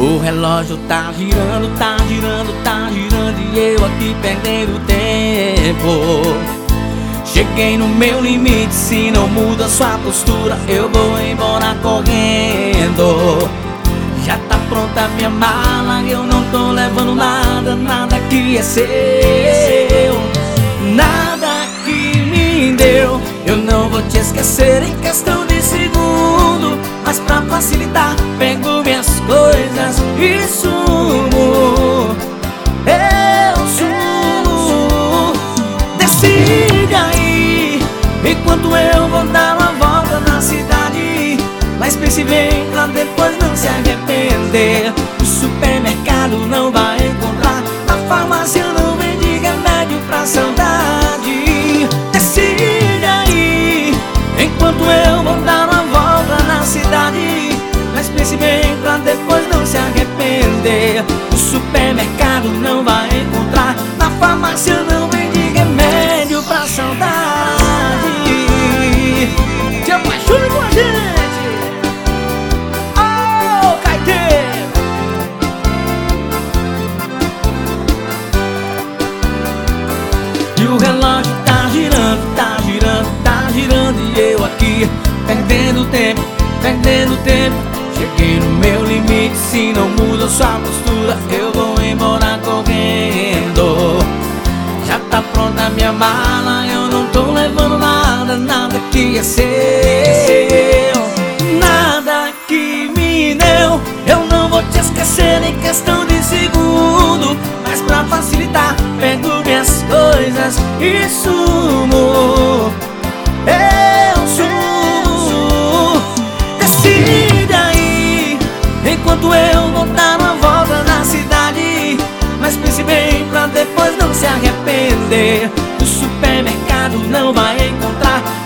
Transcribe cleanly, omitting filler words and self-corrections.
O relógio tá girando, tá girando, tá girando e eu aqui perdendo tempo. Cheguei no meu limite, se não muda sua postura eu vou embora correndo. Já tá pronta minha mala, eu não tô levando nada, nada que é seu. Nada que me deu, eu não vou te esquecer em questão de segundo. Mas pra facilitar, pego minhas coisas e sumo. Eu sumo. Decide aí, enquanto eu vou dar uma volta na cidade. Mas pense bem pra depois não se arrepender. No supermercado não vai encontrar, na farmácia não vende remédio pra saudade. Decide aí, enquanto eu vou dar uma volta na cidade. Mas pense bem pra depois não se arrepender. No supermercado não vai encontrar, na farmácia não vende remédio pra saudade. Te apaixone com a gente. Oh, Caetano. E o relógio tá girando, tá girando, tá girando e eu aqui perdendo tempo, perdendo tempo. Cheguei no meu limite, se não muda sua postura eu vou embora correndo. Já tá pronta minha mala, eu não tô levando nada, nada que é seu. Nada que me deu, eu não vou te esquecer em questão de segundo. Mas pra facilitar, pego minhas coisas e sumo. Eu sumo. Decide aí, enquanto eu vou dar uma volta na cidade. Mas pense bem pra depois não se arrepender. No supermercado não vai encontrar,